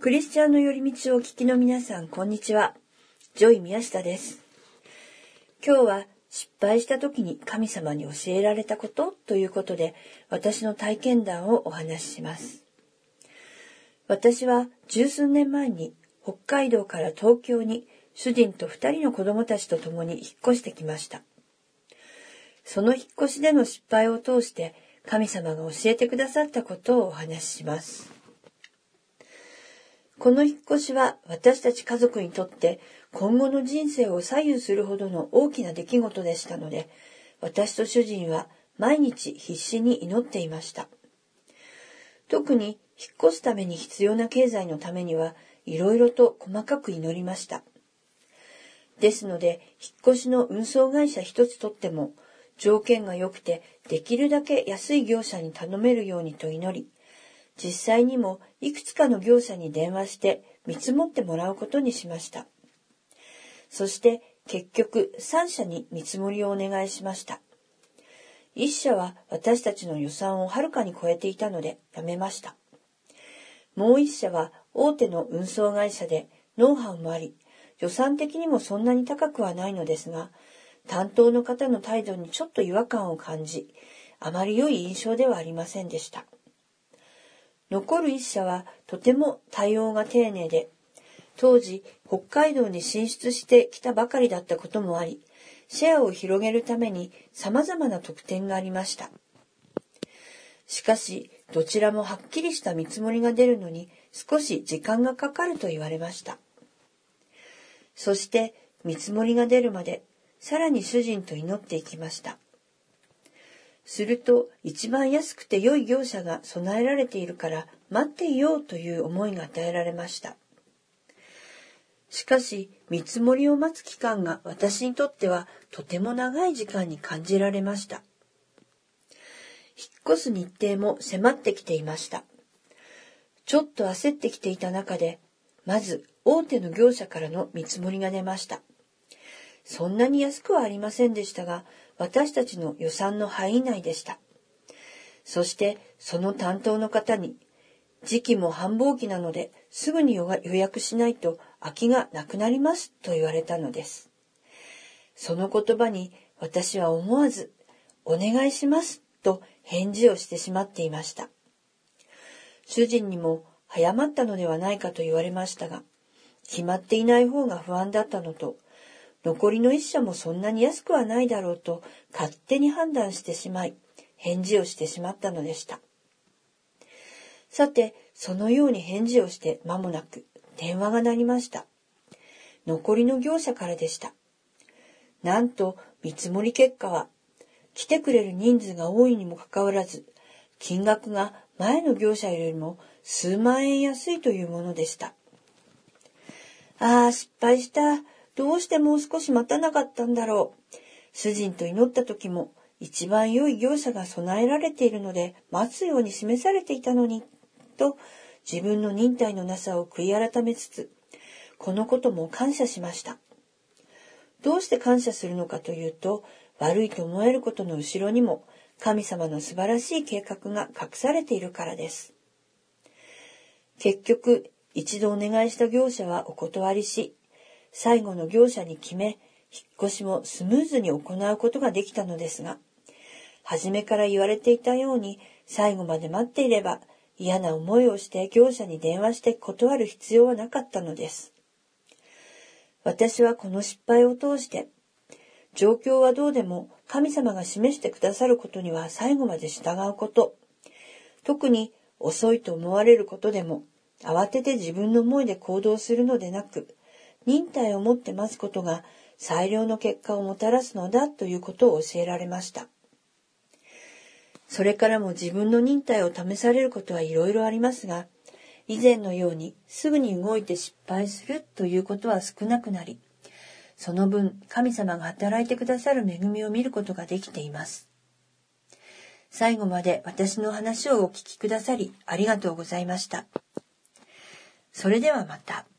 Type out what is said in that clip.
クリスチャンの寄り道をお聞きの皆さん、こんにちは。ジョイ宮下です。今日は失敗した時に神様に教えられたことということで、私の体験談をお話しします。私は十数年前に北海道から東京に主人と2人の子供たちと共に引っ越してきました。その引っ越しでの失敗を通して神様が教えてくださったことをお話しします。この引っ越しは私たち家族にとって今後の人生を左右するほどの大きな出来事でしたので、私と主人は毎日必死に祈っていました。特に引っ越すために必要な経済のためにはいろいろと細かく祈りました。ですので、引っ越しの運送会社一つとっても条件が良くてできるだけ安い業者に頼めるようにと祈り、実際にもいくつかの業者に電話して見積もってもらうことにしました。そして結局3社に見積もりをお願いしました。1社は私たちの予算をはるかに超えていたのでやめました。もう1社は大手の運送会社でノウハウもあり、予算的にもそんなに高くはないのですが、担当の方の態度にちょっと違和感を感じ、あまり良い印象ではありませんでした。残る1社はとても対応が丁寧で、当時北海道に進出してきたばかりだったこともあり、シェアを広げるために様々な特典がありました。しかし、どちらもはっきりした見積もりが出るのに少し時間がかかると言われました。そして見積もりが出るまでさらに主人と祈っていきました。すると一番安くて良い業者が備えられているから待っていようという思いが与えられました。しかし見積もりを待つ期間が私にとってはとても長い時間に感じられました。引っ越す日程も迫ってきていました。ちょっと焦ってきていた中で、まず大手の業者からの見積もりが出ました。そんなに安くはありませんでしたが、私たちの予算の範囲内でした。そしてその担当の方に、時期も繁忙期なのですぐに予約しないと空きがなくなりますと言われたのです。その言葉に私は思わずお願いしますと返事をしてしまっていました。主人にも早まったのではないかと言われましたが、決まっていない方が不安だったのと、残りの1社もそんなに安くはないだろうと勝手に判断してしまい、返事をしてしまったのでした。さて、そのように返事をして間もなく電話が鳴りました。残りの業者からでした。なんと見積もり結果は、来てくれる人数が多いにもかかわらず、金額が前の業者よりも数万円安いというものでした。ああ、失敗した。どうしてもう少し待たなかったんだろう。主人と祈った時も一番良い業者が備えられているので待つように示されていたのに、と自分の忍耐のなさを悔い改めつつ、このことも感謝しました。どうして感謝するのかというと、悪いと思えることの後ろにも神様の素晴らしい計画が隠されているからです。結局、一度お願いした業者はお断りし、最後の業者に決め、引っ越しもスムーズに行うことができたのですが、初めから言われていたように最後まで待っていれば嫌な思いをして業者に電話して断る必要はなかったのです。私はこの失敗を通して、状況はどうでも神様が示してくださることには最後まで従うこと、特に遅いと思われることでも慌てて自分の思いで行動するのでなく、忍耐を持って待つことが最良の結果をもたらすのだということを教えられました。それからも自分の忍耐を試されることはいろいろありますが、以前のようにすぐに動いて失敗するということは少なくなり、その分神様が働いてくださる恵みを見ることができています。最後まで私の話をお聞きくださりありがとうございました。それではまた。